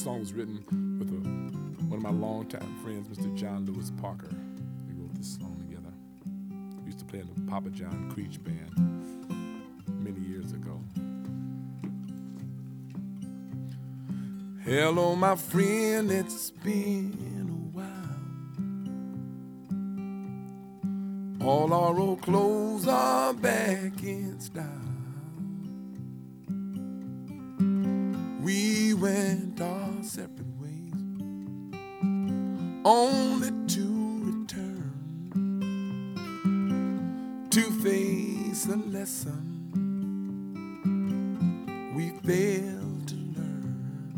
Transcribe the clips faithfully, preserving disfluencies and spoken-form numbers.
song was written with a, one of my longtime friends, Mister John Lewis Parker. We wrote this song together. We used to play in the Papa John Creech band many years ago. Hello, my friend, it's been a while. All our old clothes are back in style. We went our separate ways, only to return to face a lesson we failed to learn.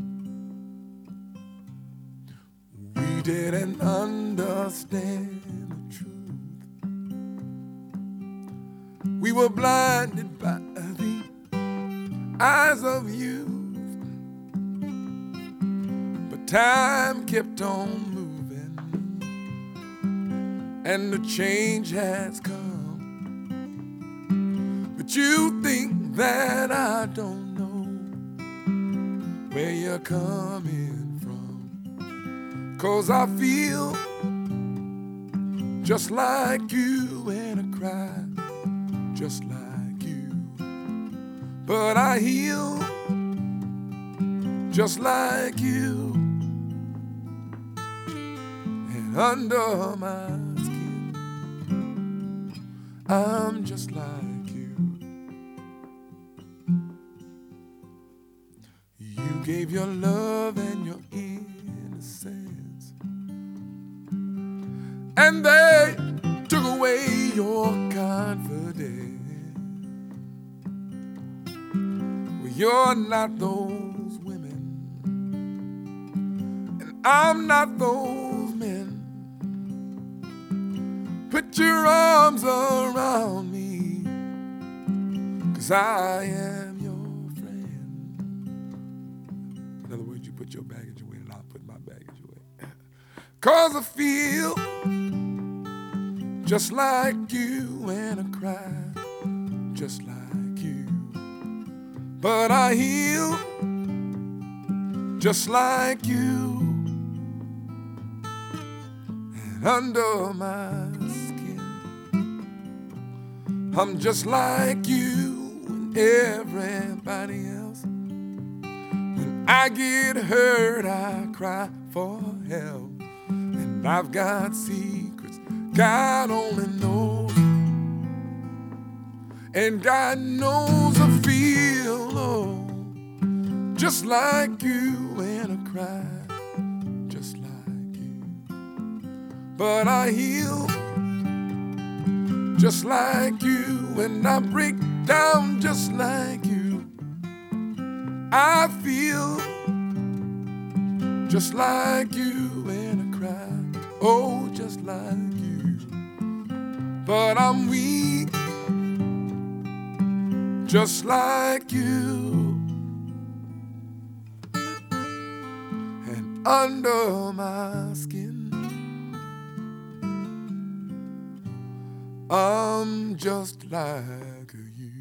We didn't understand the truth. We were blinded by the eyes of youth. Time kept on moving, and the change has come. But you think that I don't know where you're coming from, 'cause I feel just like you and I cry just like you. But I heal just like you. Under my skin, I'm just like you. You gave your love and your innocence, and they took away your confidence. Well, you're not those women, and I'm not those men. Put your arms around me, 'cause I am your friend. In other words, you put your baggage away and I'll put my baggage away. 'Cause I feel just like you and I cry just like you. But I heal just like you. And under my I'm just like you and everybody else. When I get hurt, I cry for help. And I've got secrets God only knows. And God knows I feel oh, just like you and I cry just like you. But I heal just like you, and I break down just like you. I feel just like you, and I cry, oh, just like you. But I'm weak, just like you. And under my skin, I'm just like you.